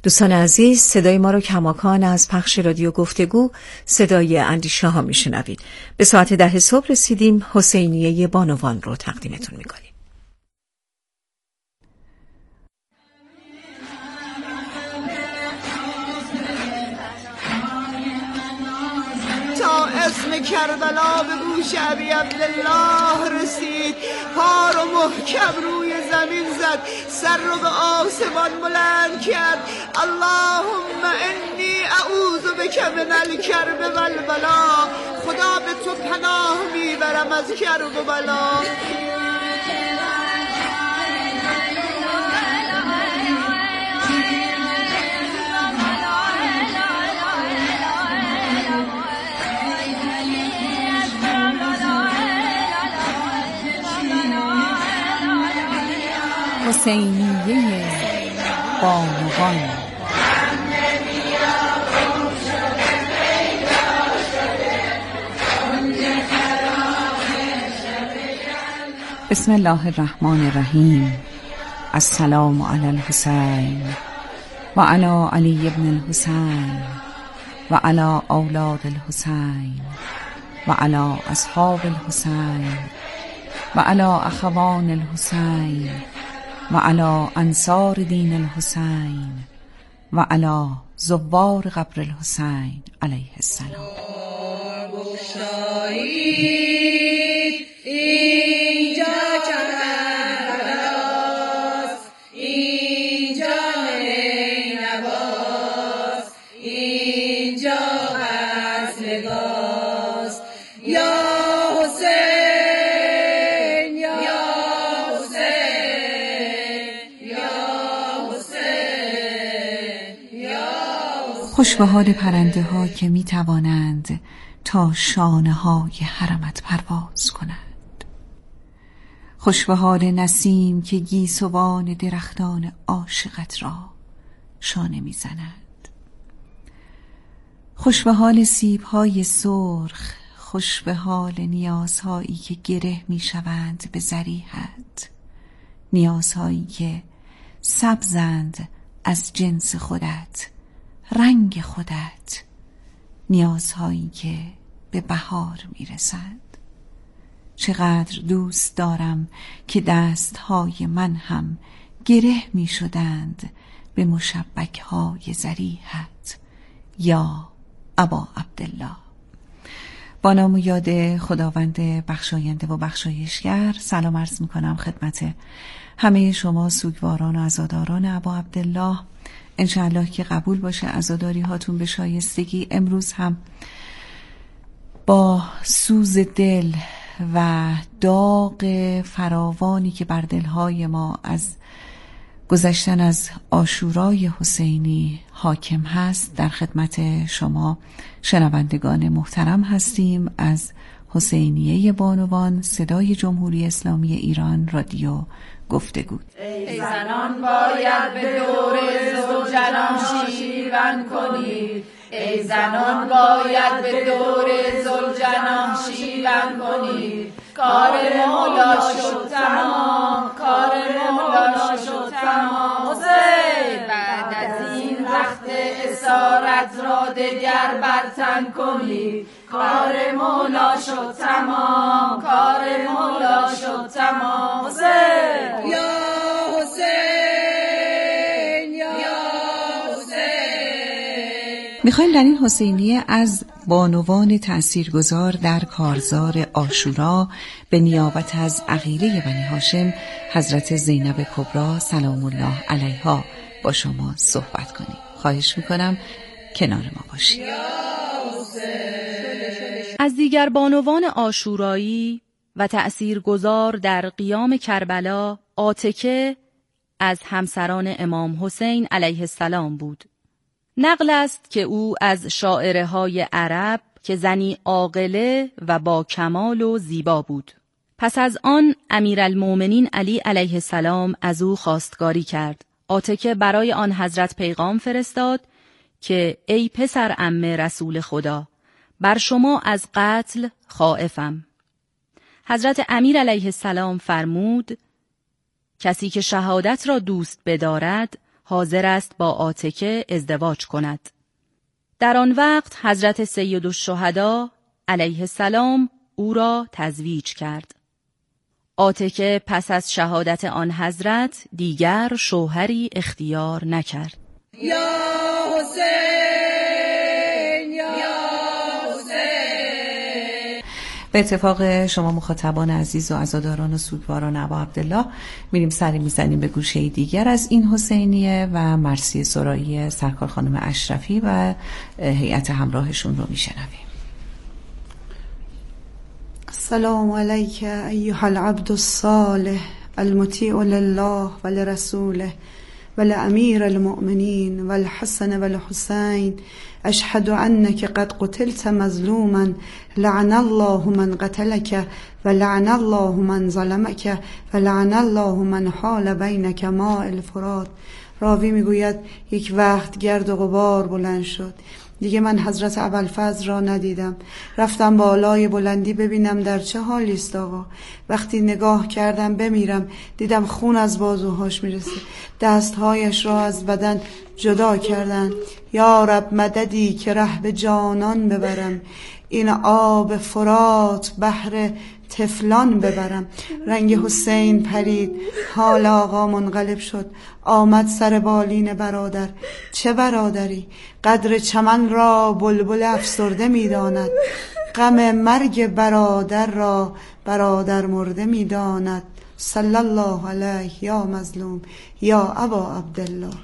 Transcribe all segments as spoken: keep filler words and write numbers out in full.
دوستان عزیز، صدای ما رو کماکان از پخش رادیو گفتگو صدای اندیشه ها میشنوید. به ساعت ده صبح رسیدیم. حسینیه بانوان رو تقدیمتون میکنیم. تا اسم کربلا به گوش ابی عبدالله رسید، پا رو محکم روی زمین زد، سر رو به آسمان بلند کرد. اللهم انی اعوذ بک من الکرب والبلا. خدا به تو پناه میبرم از کرب و بلا. حسینیه بانوان. بسم الله الرحمن الرحیم. السلام علی الحسین و علی علی ابن الحسین و علی اولاد الحسین و علی اصحاب الحسین و علی اخوان الحسین و علی انصار دین الحسین و علی زوار قبر الحسین علیه السلام. اینجا کربلاست، اینجا نینواست، اینجا قتلگاست. یا حسین یا حسین یا حسین یا حسین. خوش به حال پرنده ها که می توانند تا شانه های حرمت پرواز کنند. خوش به حال نسیم که گیسوان درختان عاشقت را شانه می زند. خوش به حال سیب های سرخ، خوش به حال نیازهایی که گره می شوند به ذریحت، نیازهایی که سبزند از جنس خودت، رنگ خودت، نیازهایی که به بهار می رسند. چقدر دوست دارم که دستهای من هم گره می شدند به مشبک های ذریحت یا ابا عبدالله. با نام و یاد خداوند بخشاینده و بخشایشگر سلام عرض می کنم خدمت همه شما سوگواران و عزاداران ابا عبدالله. انشاءالله که قبول باشه عزاداری هاتون به شایستگی. امروز هم با سوز دل و داغ فراوانی که بر دلهای ما از گذشتن از عاشورای حسینی حاکم هست در خدمت شما شنوندگان محترم هستیم از حسینیه بانوان، صدای جمهوری اسلامی ایران، رادیو گفتگو. ای زنان باید به دور زوجنان شیون کنید، ای زنان باید به دور زوجنان شیون کنید. کار مولا شد تمام، کار مولا شد تمام. حسین بعد از این رخت اسارت را دگر برتن کنید. کار مولا شد تمام، کار مولا شد تمام. حسین یا حسین یا حسین. میخوایم در این حسینیه از بانوان تأثیرگذار در کارزار عاشورا به نیابت از عقیله بنی هاشم حضرت زینب کبری سلام الله علیها با شما صحبت کنیم. خواهش میکنم کنار ما باشید. از دیگر بانوان عاشورایی و تأثیرگذار در قیام کربلا، عاتکه از همسران امام حسین علیه السلام بود. نقل است که او از شاعره های عرب که زنی عاقله و با کمال و زیبا بود. پس از آن امیرالمومنین علی علیه السلام از او خواستگاری کرد. عاتکه برای آن حضرت پیغام فرستاد که ای پسر عم رسول خدا، بر شما از قتل خائفم. حضرت امیر علیه السلام فرمود کسی که شهادت را دوست بدارد حاضر است با عاتکه ازدواج کند. در آن وقت حضرت سیدالشهدا علیه السلام او را تزویج کرد. عاتکه پس از شهادت آن حضرت دیگر شوهری اختیار نکرد. یا حسین یا حسین. به اتفاق شما مخاطبان عزیز و عزاداران و سوگواران ابا عبدالله میریم سری میزنیم به گوشه دیگر از این حسینیه و مرثیه سرایی سرکار خانم اشرفی و هیئت همراهشون رو میشنویم. السلام علیک ایها العبد الصالح المطیع لله و لرسوله و لامیر المؤمنین و الحسن و الحسین اشهد انک قد قتلت مظلوما لعن الله من قتلک و لعن الله من ظلمک و لعن الله من حال بینک ماء الفرات. راوی میگوید یک وقت گرد و غبار بلند شد. دیگه من حضرت ابوالفضل را ندیدم. رفتم بالای بلندی ببینم در چه حالی است آقا. وقتی نگاه کردم بمیرم دیدم خون از بازوهاش میرسه. دستهایش را از بدن جدا کردن. یا رب مددی که ره به جانان ببرم. این آب فرات بحر تفلان ببرم. رنگ حسین پرید، حال آقا منقلب شد. آمد سر بالین برادر. چه برادری؟ قدر چمن را بلبل افسرده میداند. غم مرگ برادر را برادر مرده میداند. صلی الله علیه یا مظلوم یا ابا عبدالله.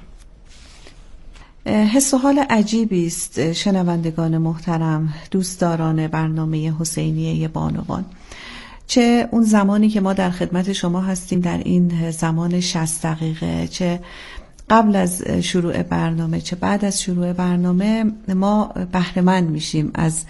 حس و حال عجیبی است شنوندگان محترم، دوستداران برنامه حسینیه بانوان. چه اون زمانی که ما در خدمت شما هستیم در این زمان شصت دقیقه، چه قبل از شروع برنامه، چه بعد از شروع برنامه، ما بهره‌مند میشیم از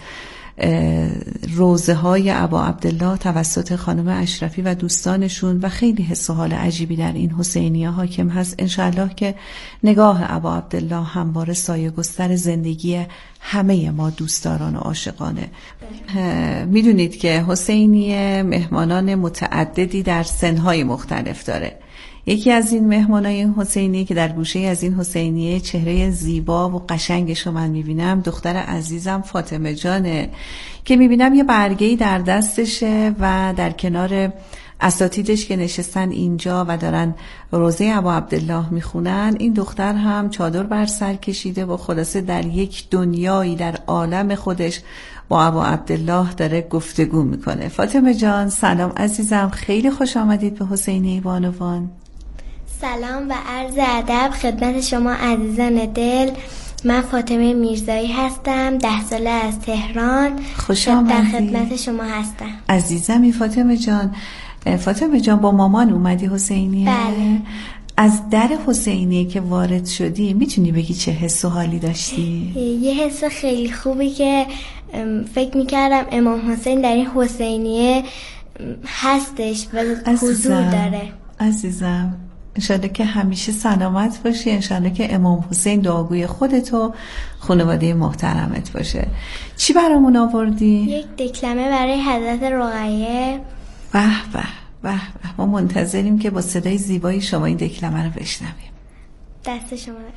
روزه های ابا عبدالله توسط خانم اشرفی و دوستانشون و خیلی حس و حال عجیبی در این حسینیه حاکم هست. انشاءالله که نگاه ابا عبدالله همواره سایه گستر زندگی همه ما دوستداران و عاشقانه. میدونید که حسینیه مهمانان متعددی در سنهای مختلف داره. یکی از این مهمانای این حسینیه که در گوشه از این حسینیه چهره زیبا و قشنگش رو من میبینم، دختر عزیزم فاطمه جانه که میبینم یه برگه‌ای در دستشه و در کنار اساتیدش که نشستن اینجا و دارن روزه ابا عبدالله میخونن. این دختر هم چادر بر سر کشیده و خلاصه در یک دنیایی در عالم خودش با ابا عبدالله داره گفتگو میکنه. فاطمه جان سلام عزیزم، خیلی خوش آمدید به حسینیه بانوان. سلام و عرض ادب خدمت شما عزیزان دل. من فاطمه میرزایی هستم، ده ساله از تهران. خوش آمدید. در خدمت شما هستم عزیزمی فاطمه جان. فاطمه جان با مامان اومدی حسینیه؟ بله. از در حسینیه که وارد شدی میتونی بگی چه حس و حالی داشتی؟ یه حس خیلی خوبی که فکر میکردم امام حسین در این حسینیه هستش و حضور داره. عزیزم انشالله که همیشه سلامت باشی، انشالله که امام حسین دعاگوی خودت و خانواده محترمت باشه. چی برامون آوردی؟ یک دکلمه برای حضرت رقیه. به به به به، ما منتظریم که با صدای زیبای شما این دکلمه رو بشنویم. دست شما رو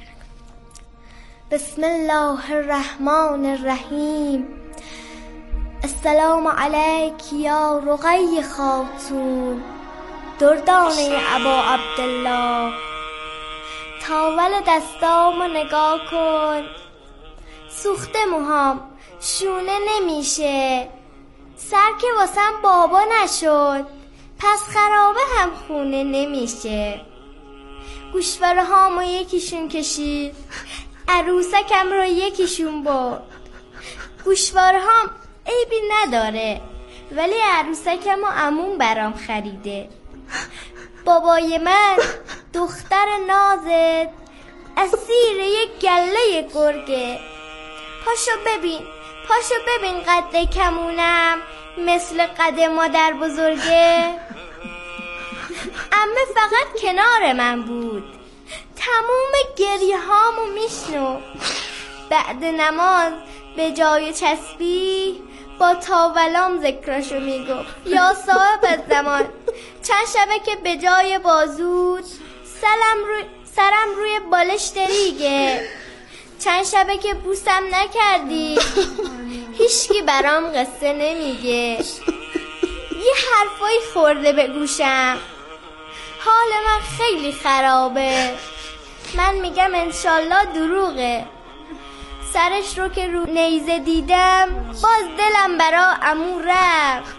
بسم الله الرحمن الرحیم. السلام علیک یا رقیه خاتون، دردانه ابا عبدالله. تاول دستامو نگاه کن، سوخته موهام شونه نمیشه، سر که واسم بابا نشد، پس خرابه هم خونه نمیشه. گوشواره هامو یکیشون کشید، عروسکم رو یکیشون برد. گوشواره هام عیبی نداره ولی عروسکم و عموم برام خریده. بابای من دختر نازت اسیر یک گله گرگه. پاشو ببین پاشو ببین قد کمونم مثل قد مادر بزرگه. عمه فقط کنار من بود، تموم گریه هامو میشنو. بعد نماز به جای تسبیح با تاولام ذکرشو میگفت. یا صاحب الزمان، چند شبه که به جای بازود سلم روی, سرم روی بالش دریگه، چند شبه که بوسم نکردی، هیچکی برام قصه نمیگه. یه حرفایی خورده به گوشم، حال من خیلی خرابه. من میگم انشالله دروغه. سرش رو که رو نیزه دیدم باز دلم برا عمو رفت.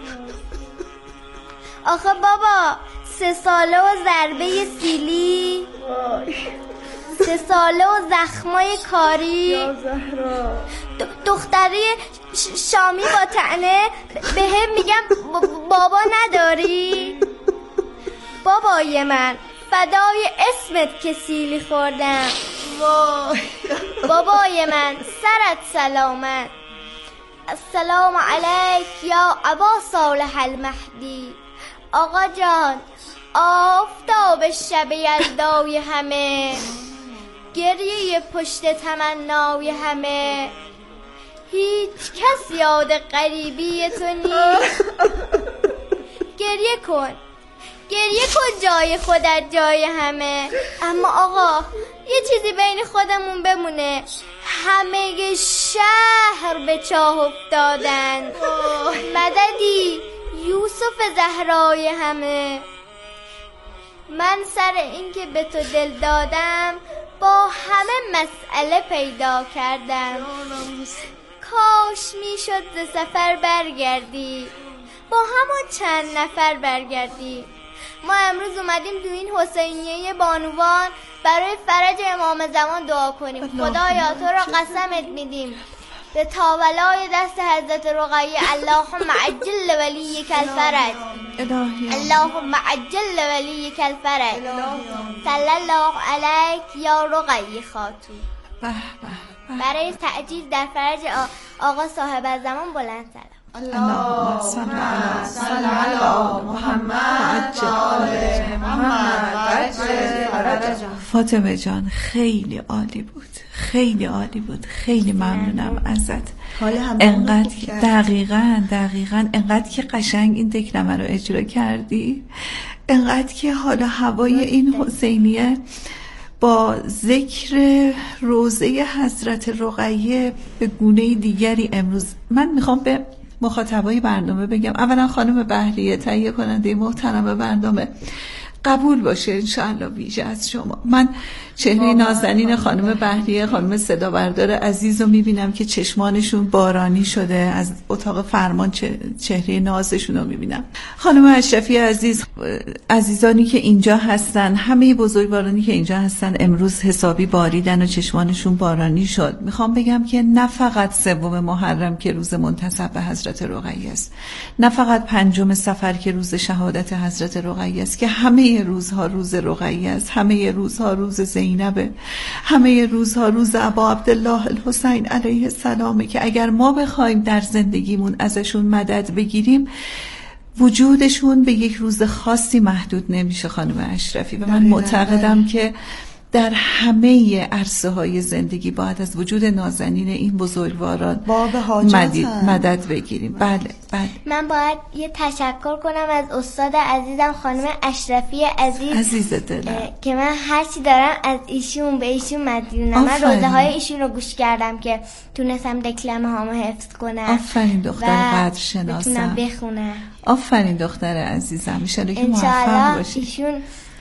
آخه بابا سه ساله و ضربه سیلی، سه ساله و زخمای کاری، دختری شامی با طعنه به هم میگم بابا نداری. بابای من فدای اسمت که سیلی خوردم. بابای من سرت سلامت. السلام علیک یا ابا صالح المهدی. آقا جان آفتاب شب یلدای همه، گریه پشت تمنای همه، هیچ کس یاد غریبی تو نیست. گریه کن گریه کن جای خودت جای همه. اما آقا یه چیزی بین خودمون بمونه، همه شهر به چاه افتادن. مددی یوسف زهرای همه. من سر این که به تو دل دادم با همه مسئله پیدا کردم. کاش میشد ز سفر برگردی، با همون چند نفر برگردی. ما امروز اومدیم تو این حسینیه بانوان برای فرج امام زمان دعا کنیم. خدایا تو را قسمت میدیم به تاولای دست حضرت رقیه. اللهم عجل ولیک الفرج، اللهم عجل ولیک الفرج، صلی الله علیک یا رقیه خاتون. برای تعجیل در فرج آقا صاحب الزمان بلند سلام. اللهم صل علی محمد محمد. فاطمه جان خیلی عالی بود، خیلی عالی بود، خیلی ممنونم ازت. انقدر دقیقاً دقیقاً انقدر که قشنگ این دکلمه رو اجرا کردی، انقدر که حالا هوای این حسینیه با ذکر روضه حضرت رقیه به گونه دیگری امروز من میخوام به مخاطبای برنامه بگم. اولا خانم بهریه تهیه کننده محترم برنامه، قبول باشه انشاءالله ویژه از شما. من چهره نازنین خانم بهریه، خانم صدا بردار عزیز رو میبینم که چشمانشون بارانی شده، از اتاق فرمان چهره نازشون رو میبینم. خانم اشرفی عزیز، عزیزانی که اینجا هستن، همه بزرگوارانی که اینجا هستن امروز حسابی باریدن و چشمانشون بارانی شد. میخوام بگم که نه فقط سوم محرم که روز منتسب به حضرت رقیه است، نه فقط پنجم صفر که روز شهادت حضرت رقیه است، که همه روزها روز رقیه است، همه روزها روز زینبه، همه روزها روز ابا عبدالله الحسین علیه السلامه، که اگر ما بخوایم در زندگیمون ازشون مدد بگیریم وجودشون به یک روز خاصی محدود نمیشه خانم اشرفی. و من معتقدم که در همه عرصه های زندگی باید از وجود نازنین این بزرگواران مدد بگیریم. بله بله. من باید یه تشکر کنم از استاد عزیزم خانم اشرفی عزیز عزیز دلم، که من هرچی دارم از ایشون به ایشون مدیونم. من روزه های ایشون رو گوش کردم که تونستم دکلمه هامو حفظ کنم. آفرین دختر قدر شناسم، بتونم بخونم. آفرین دختر عزیزم، انشالله که موفق باشی. ایشون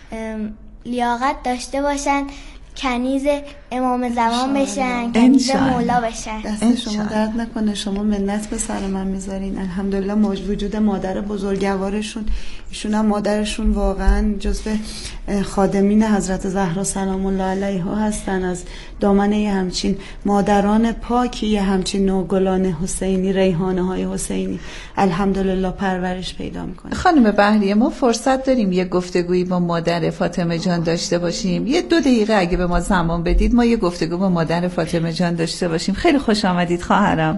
لیاقت داشته باشن کنیز امام زمان بشن، کنیز مولا بشن. دست شما درد نکنه، شما منت به سر من میذارین. الحمدلله وجود مادر بزرگوارشون، ایشون هم مادرشون واقعا جزو خادمین حضرت زهرا سلام الله علیها هستن. از دامنه همچین مادران پاکی، همچین نوگلان حسینی، ریحانه های حسینی الحمدلله پرورش پیدا میکنه. خانم بهریه ما فرصت داریم یه گفتگویی با مادر فاطمه جان داشته باشیم؟ یه دو دقیقه اگه به ما زمان بدید ما یه گفتگو با مادر فاطمه جان داشته باشیم. خیلی خوش آمدید خواهرم.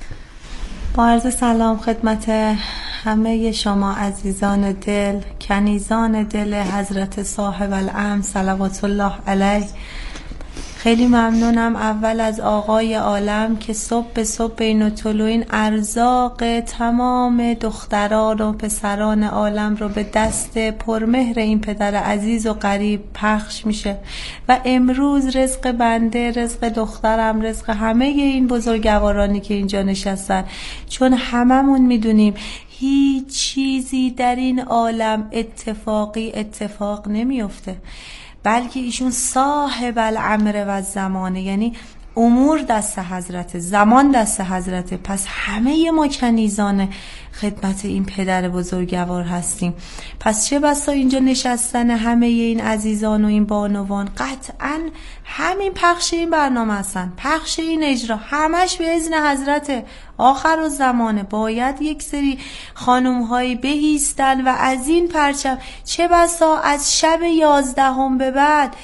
با عرض سلام خدمت همه شما عزیزان دل، کنیزان دل حضرت صاحب الامر صلوات الله علیه. خیلی ممنونم اول از آقای عالم که صبح به صبح بین الطلوعین ارزاق تمام دختران و پسران عالم رو به دست پرمهر این پدر عزیز و قریب پخش میشه و امروز رزق بنده، رزق دخترم، رزق همه این بزرگوارانی که اینجا نشستن، چون هممون میدونیم هیچ چیزی در این عالم اتفاقی اتفاق نمیفته، بلکه ایشون صاحب الامر و زمانه، یعنی امور دست حضرت، زمان دست حضرت. پس همه ما کنیزان خدمت این پدر بزرگوار هستیم. پس چه بسا اینجا نشستن همه این عزیزان و این بانوان، قطعا همین پخش این برنامه هستن، پخش این اجرا همش به اذن حضرت. آخر و زمانه باید یک سری خانوم هایی بهیستن و از این پرچم، چه بسا از شب یازدهم به بعد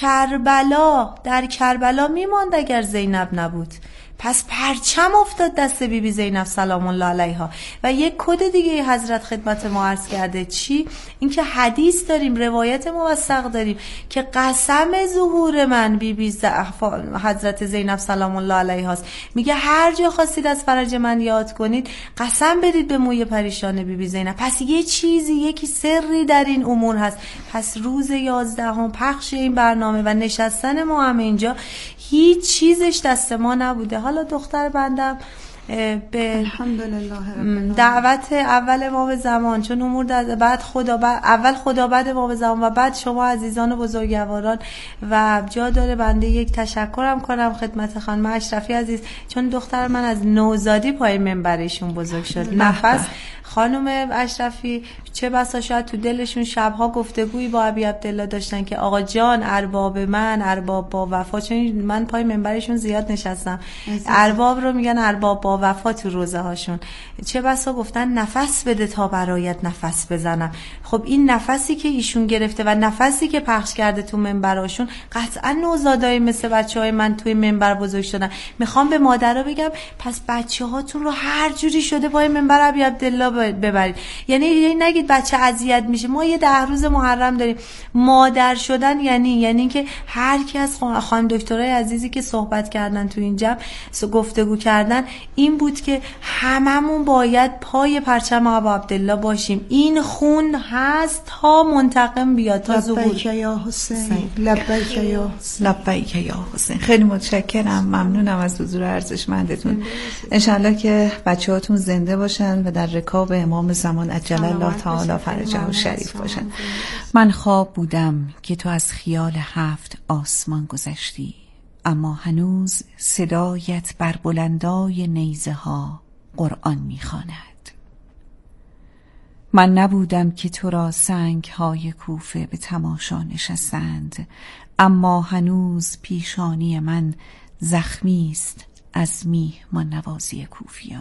کربلا، در کربلا میماند اگر زینب نبود. پس پرچم افتاد دست بی بی زینب سلام الله علیها. و یک کد دیگه حضرت خدمت ما عرض کرده، چی؟ اینکه حدیث داریم، روایت موثق داریم که قسم ظهور من بی بی حضرت زینب سلام الله علیها است. میگه هر جا خواستید از فرج من یاد کنید قسم بدید به موی پریشان بی بی زینب. پس یه چیزی، یکی سری در این امور هست. پس روز یازدهم پخش این برنامه و نشستن ما هم اینجا، هیچ چیزش دست ما نبوده. حالا دختر بندم به الحمدلله دعوت اول امام زمان، چون امور بعد خدا بعد اول خدا بعد امام زمان و بعد شما عزیزان و بزرگواران، و جا داره بنده یک تشکرم کنم خدمت خانم اشرفی عزیز، چون دختر من از نوزادی پای منبرشون بزرگ شد. نفس خانم اشرفی چه بسا شاید تو دلشون شبها گفتگویی با ابی عبدالله داشتن که آقا جان ارباب من، ارباب با وفا، چون من پای منبرشون زیاد نشستم، ارباب رو میگن ارباب با وفا تو روزه هاشون. چه بسا گفتن نفس بده تا برایت نفس بزنم. خب این نفسی که ایشون گرفته و نفسی که پخش کرده تو منبراشون، قطعا نوزادای مثل بچهای من توی منبر بزرگ شدن. میخوام به مادرها بگم پس بچه‌هاتون رو هر جوری شده پای منبر ابی عبدالله ببرید. یعنی نگید بچه اذیت میشه. ما یه ده روز محرم داریم. مادر شدن یعنی یعنی که هر کی از خانم دکترای عزیزی که صحبت کردن تو این جمع گفتگو کردن این بود که هممون باید پای پرچم ابا عبدالله باشیم. این خون هست تا منتقم بیاد، تا ظهور. لبیک یا حسین، لبیک یا حسین، لبیک یا حسین. خیلی متشکرم، ممنونم از حضور ارزشمندتون. انشالله که بچه‌هاتون زنده باشن و در رکاب امام زمان عجل الله تعالی فرجه و شریف باشن. من خواب بودم که تو از خیال هفت آسمان گذشتی، اما هنوز صدایت بر بلندای نیزه ها قرآن میخواند. من نبودم که تو را سنگ های کوفه به تماشا نشستند، اما هنوز پیشانی من زخمی است از میهمان نوازی کوفیان.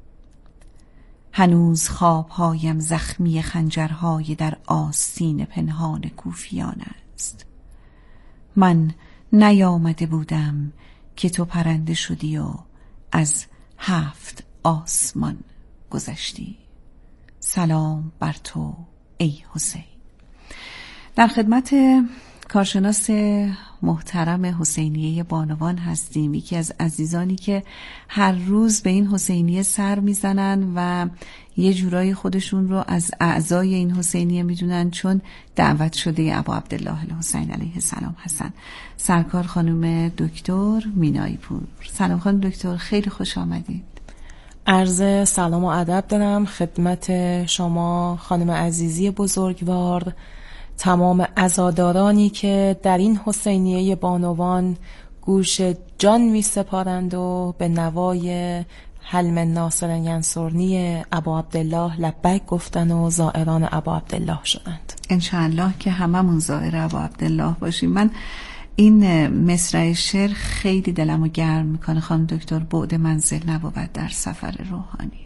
هنوز خوابهایم زخمی خنجرهای در آستین پنهان کوفیان است. من نیامده بودم که تو پرنده شدی و از هفت آسمان گذشتی. سلام بر تو ای حسین. در خدمت کارشناس محترم حسینیه بانوان هستیم، یکی از عزیزانی که هر روز به این حسینیه سر میزنن و یه جورایی خودشون رو از اعضای این حسینیه میدونن، چون دعوت شده ابا عبدالله الحسین علیه السلام هستن. سرکار خانم دکتر مینایی پور. سلام خانم دکتر، خیلی خوش آمدید. عرض سلام و ادب دارم خدمت شما خانم عزیزی بزرگوار، تمام عزادارانی که در این حسینیه بانوان گوش جان می سپارند و به نوای حل من ناصر ینصرنی ابا عبدالله لبیک گفتن و زائران ابا عبدالله شدند. انشاءالله که هممون زائر ابا عبدالله باشیم. من این مصرع شعر خیلی دلمو گرم میکنه خانم دکتر. بعد منزل نبود در سفر روحانی.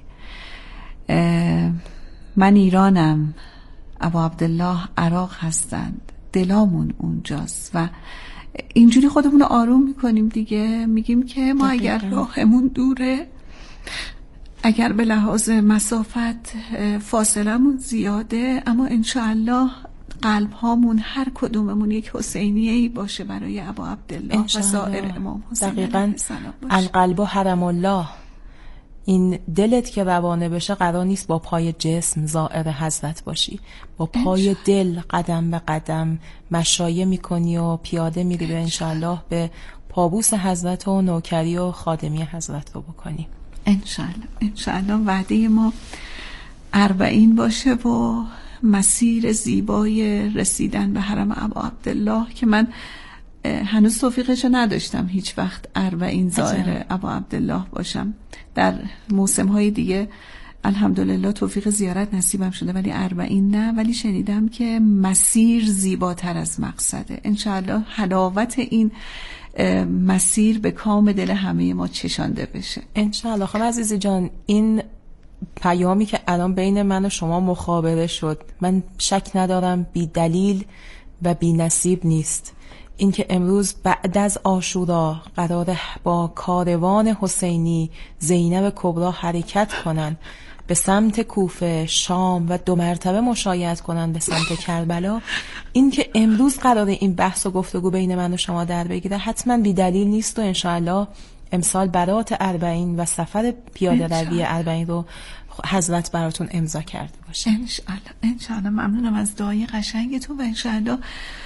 من ایرانم، ابا عبدالله عراق هستند، دلامون اونجاست و اینجوری خودمون رو آروم میکنیم دیگه. میگیم که ما اگر راهمون دوره، اگر به لحاظ مسافت فاصلمون زیاده، اما انشاءالله قلب هامون هر کدوممون یک حسینیه ای باشه برای ابا عبدالله و سایر امام حسین دقیقاً علیه السلام باشه. القلب حرم الله، این دلت که روانه بشه قرار نیست با پای جسم زائر حضرت باشی، با پای دل قدم به قدم مشایه میکنی و پیاده میری به انشالله به پابوس حضرت و نوکری و خادمی حضرت رو بکنی. انشالله انشالله وعده ما اربعین باشه و مسیر زیبای رسیدن به حرم ابا عبدالله که من هنوز توفیقشو نداشتم هیچ وقت اربعین زائر ابا عبدالله باشم. در موسم‌های دیگه الحمدلله توفیق زیارت نصیبم شده ولی اربعین نه، ولی شنیدم که مسیر زیباتر از مقصده. انشاءالله حلاوت این مسیر به کام دل همه ما چشانده بشه انشاءالله. خانم عزیزی جان، این پیامی که الان بین من و شما مخابره شد، من شک ندارم بی دلیل و بی نصیب نیست. این که امروز بعد از عاشورا قراره با کاروان حسینی زینب کبرا حرکت کنن به سمت کوفه، شام و دو مرتبه مشایعت کنن به سمت کربلا، این که امروز قراره این بحث و گفتگو بین من و شما در بگیره حتما بی دلیل نیست و انشاءالله امسال برات اربعین و سفر پیاده روی اربعین رو حضرت براتون امضا کرده باشه. انشاءالله انشاءالله. ممنونم از دعای قشنگتون و انشاءالله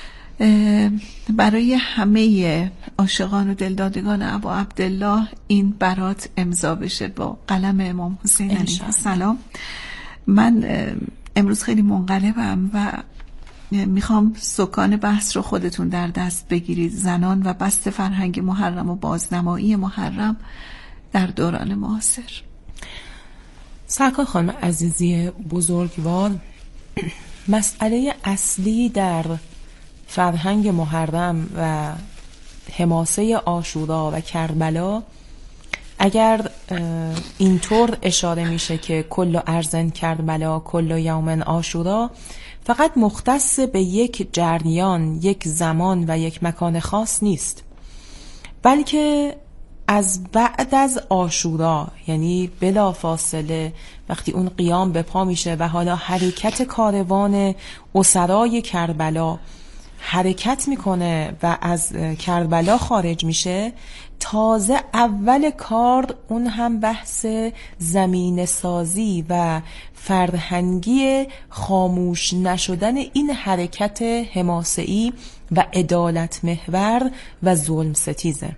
برای همه عاشقان و دلدادگان ابا عبدالله این برات امضا بشه با قلم امام حسین علیه السلام. من امروز خیلی منقلبم و میخوام سکان بحث رو خودتون در دست بگیرید، زنان و بست فرهنگ محرم و بازنمایی محرم در دوران معاصر. سرکار خانم عزیزی بزرگوار، مسئله اصلی در فرهنگ محرم و حماسه عاشورا و کربلا، اگر اینطور اشاره میشه که کل ارزن کربلا کل یومن عاشورا، فقط مختص به یک جریان، یک زمان و یک مکان خاص نیست، بلکه از بعد از عاشورا، یعنی بلا فاصله وقتی اون قیام به پا میشه و حالا حرکت کاروان اسرای کربلا حرکت میکنه و از کربلا خارج میشه، تازه اول کار اون هم بحث زمین سازی و فرهنگی خاموش نشدن این حرکت حماسه‌ای و عدالت محور و ظلم ستیزه.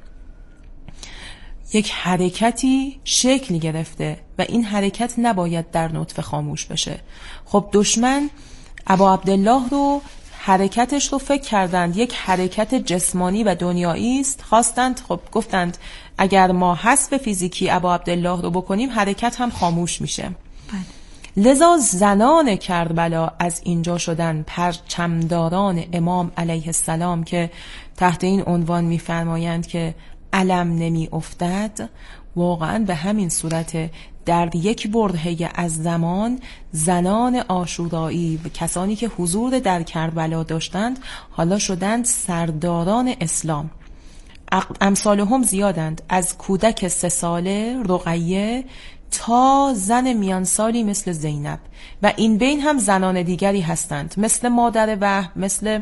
یک حرکتی شکل گرفته و این حرکت نباید در نطفه خاموش بشه. خب دشمن ابا عبدالله رو حرکتش رو فکر کردند یک حرکت جسمانی و دنیایی است، خواستند خب گفتند اگر ما حسب فیزیکی ابا عبدالله رو بکنیم حرکت هم خاموش میشه. بله. لذا زنان کربلا از اینجا شدن پرچمداران امام علیه السلام که تحت این عنوان میفرمایند که علم نمی افتد. واقعا به همین صورت در یک برهه از زمان زنان عاشورایی و کسانی که حضور در کربلا داشتند حالا شدند سرداران اسلام. امثالهم زیادند، از کودک سه ساله رقیه تا زن میانسالی مثل زینب و این بین هم زنان دیگری هستند مثل مادر وحی، مثل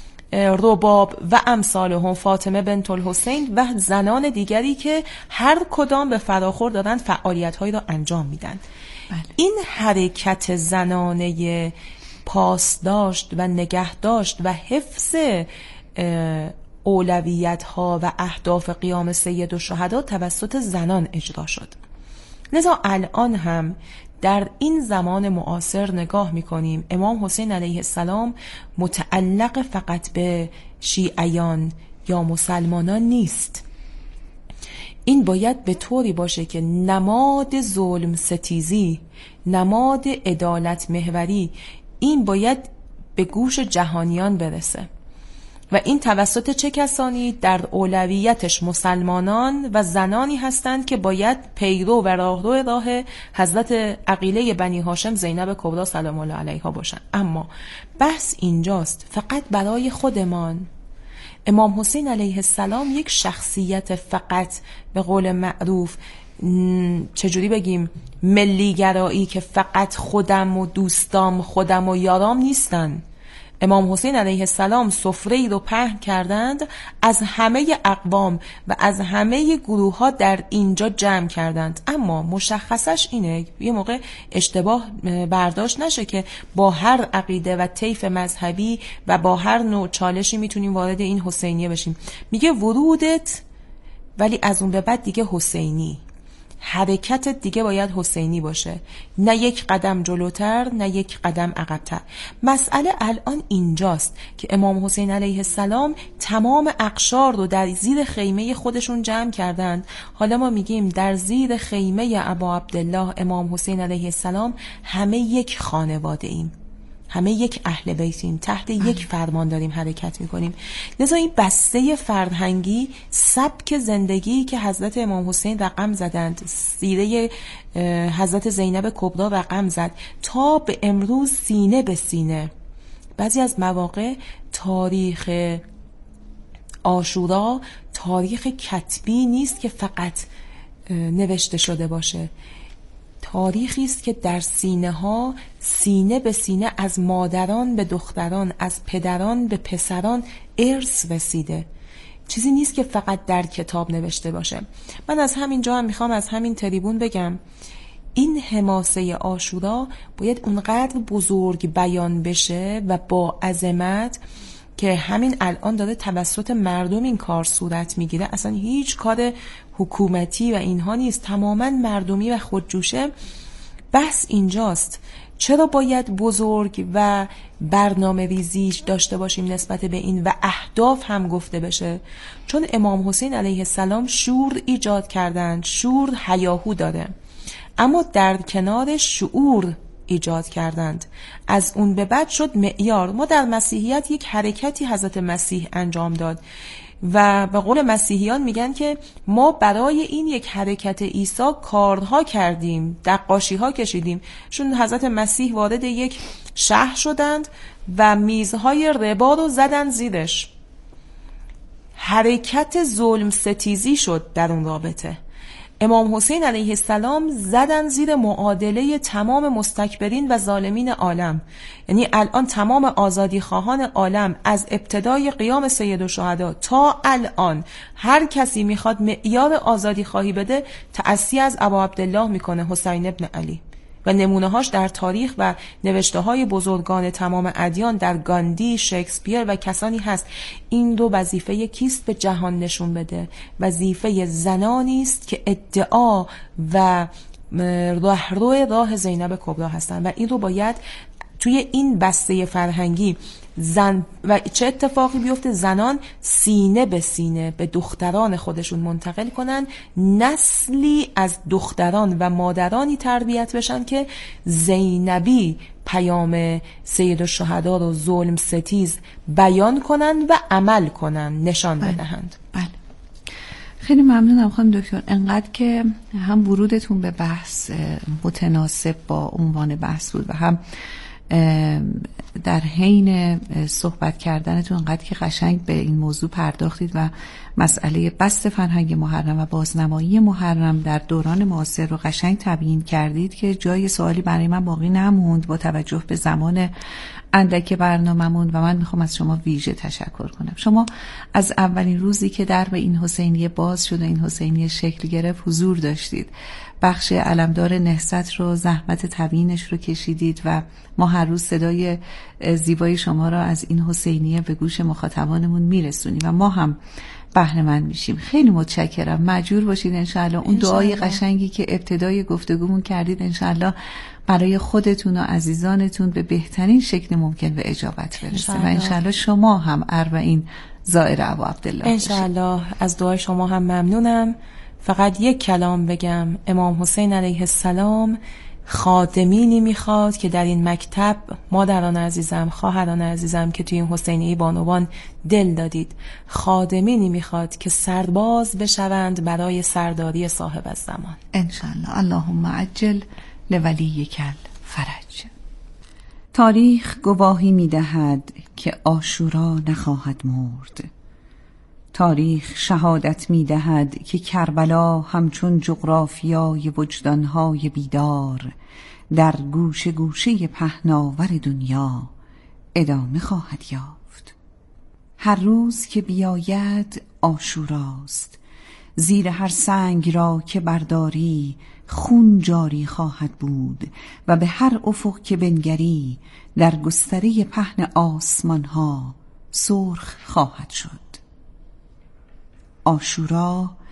رباب و امثالهم فاطمه بنت الحسین و زنان دیگری که هر کدام به فراخور دارند فعالیت‌هایی را انجام میدن. بله. این حرکت زنانه پاسداشت و نگهداشت و حفظ اولویت‌ها و اهداف قیام سید الشهدا توسط زنان اجرا شد. لذا الان هم در این زمان معاصر نگاه میکنیم امام حسین علیه السلام متعلق فقط به شیعیان یا مسلمانان نیست. این باید به طوری باشه که نماد ظلم ستیزی، نماد عدالت محوری، این باید به گوش جهانیان برسه و این توسط چه کسانی؟ در اولویتش مسلمانان و زنانی هستند که باید پیرو و راهرو راه حضرت عقیله بنی هاشم زینب کبرا سلام الله علیها باشند. اما بحث اینجاست فقط برای خودمان امام حسین علیه السلام یک شخصیت فقط به قول معروف چجوری بگیم ملیگرایی که فقط خودم و دوستام خودم و یارام نیستن. امام حسین علیه السلام سفره‌ای رو پهن کردند، از همه اقوام و از همه گروه ها در اینجا جمع کردند. اما مشخصش اینه، یه موقع اشتباه برداشت نشه که با هر عقیده و طیف مذهبی و با هر نوع چالشی میتونیم وارد این حسینیه بشیم. میگه ورودت ولی از اون به بعد دیگه حسینی، حرکتت دیگه باید حسینی باشه، نه یک قدم جلوتر نه یک قدم عقب‌تر. مسئله الان اینجاست که امام حسین علیه السلام تمام اقشار رو در زیر خیمه خودشون جمع کردند. حالا ما میگیم در زیر خیمه ابا عبدالله امام حسین علیه السلام همه یک خانواده ایم، همه یک اهل بیتیم، تحت یک فرمان داریم حرکت میکنیم. لذا این بسته فرهنگی، سبک زندگی که حضرت امام حسین رقم زدند، سیره حضرت زینب کبری رقم زد، تا به امروز سینه به سینه. بعضی از مواقع تاریخ عاشورا تاریخ کتبی نیست که فقط نوشته شده باشه، تاریخی است که در سینه ها، سینه به سینه، از مادران به دختران، از پدران به پسران ارث رسیده. چیزی نیست که فقط در کتاب نوشته باشه. من از همین جا هم میخوام از همین تریبون بگم این حماسه عاشورا باید اونقدر بزرگ بیان بشه و با عظمت که همین الان داره توسط مردم این کار صورت میگیره. اصلا هیچ کار حکومتی و اینها نیست، تماما مردمی و خودجوشه. بحث اینجاست چرا باید بزرگ و برنامه ریزی داشته باشیم نسبت به این و اهداف هم گفته بشه؟ چون امام حسین علیه السلام شور ایجاد کردند. شور هیاهو داره، اما در کنار شعور ایجاد کردند. از اون به بعد شد معیار. ما در مسیحیت یک حرکتی حضرت مسیح انجام داد و به قول مسیحیان میگن که ما برای این یک حرکت عیسی کارها کردیم، نقاشی‌ها کشیدیم. چون حضرت مسیح وارد یک شهر شدند و میزهای ربا رو زدن زیرش. حرکت ظلم ستیزی شد در اون رابطه. امام حسین علیه السلام زدن زیر معادله تمام مستکبرین و ظالمین عالم. یعنی الان تمام آزادی خواهان عالم از ابتدای قیام سید الشهدا تا الان هر کسی میخواد معیار آزادی خواهی بده، تأسی از ابا عبدالله میکنه، حسین ابن علی، و نمونه هاش در تاریخ و نوشته های بزرگان تمام ادیان در گاندی، شکسپیر و کسانی هست. این دو وظیفه کیست به جهان نشون بده؟ وظیفه زنانی است که ادعا و راهرو راه زینب کبری هستند و این رو باید توی این بسته فرهنگی زن و چه اتفاقی بیفته؟ زنان سینه به سینه به دختران خودشون منتقل کنن، نسلی از دختران و مادرانی تربیت بشن که زینبی پیام سید الشهدا رو ظلم ستیز بیان کنن و عمل کنن، نشان بله. بدهند. بله. خیلی ممنونم خانم دکتر، انقدر که هم ورودتون به بحث متناسب با عنوان بحث بود و هم در حین صحبت کردنتون انقدر که قشنگ به این موضوع پرداختید و مسئله بست فرهنگ محرم و بازنمایی محرم در دوران معاصر رو قشنگ تبیین کردید که جای سوالی برای من باقی نموند با توجه به زمان اندک برنامه‌مون و من میخوام از شما ویژه تشکر کنم. شما از اولین روزی که در به این حسینیه باز شد و این حسینیه شکل گرفت حضور داشتید، بخش علمدار نهضت رو، زحمت تبیینش رو کشیدید و ما هر روز صدای زیبای شما را از این حسینیه به گوش مخاطبانمون میرسونیم و ما هم بهره مند میشیم. خیلی متشکرم. مجبور باشید انشاءالله اون دعای قشنگی که ابتدای گفتگومون کردید انشاءالله برای خودتون و عزیزانتون به بهترین شکل ممکن به اجابت برسه و انشاءالله شما هم اربعین زائر ابا عبدالله انشاءالله. از دعای شما هم ممنونم. فقط یک کلام بگم، امام حسین علیه السلام خادمینی میخواد که در این مکتب، مادران عزیزم، خواهران عزیزم که توی این حسینیه بانوان دل دادید، خادمینی میخواد که سرباز بشوند برای سرداری صاحب الزمان. انشاءالله. اللهم عجل لولیک الفرج. تاریخ گواهی میدهد که عاشورا نخواهد مرد. تاریخ شهادت می‌دهد که کربلا همچون جغرافیای وجدان‌های بیدار در گوشه گوشه پهناور دنیا ادامه خواهد یافت. هر روز که بیاید عاشوراست، زیر هر سنگ را که برداری خون جاری خواهد بود و به هر افق که بنگری در گستره پهن آسمان ها سرخ خواهد شد. عاشورا